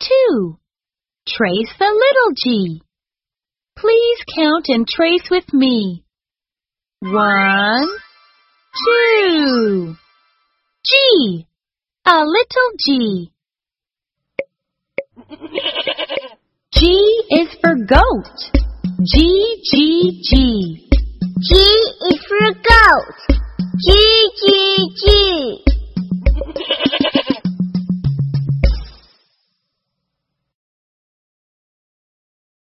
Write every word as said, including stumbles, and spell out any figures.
two. Trace the little g. Please count and trace with me. One, two. G. A little g. G is for goat. G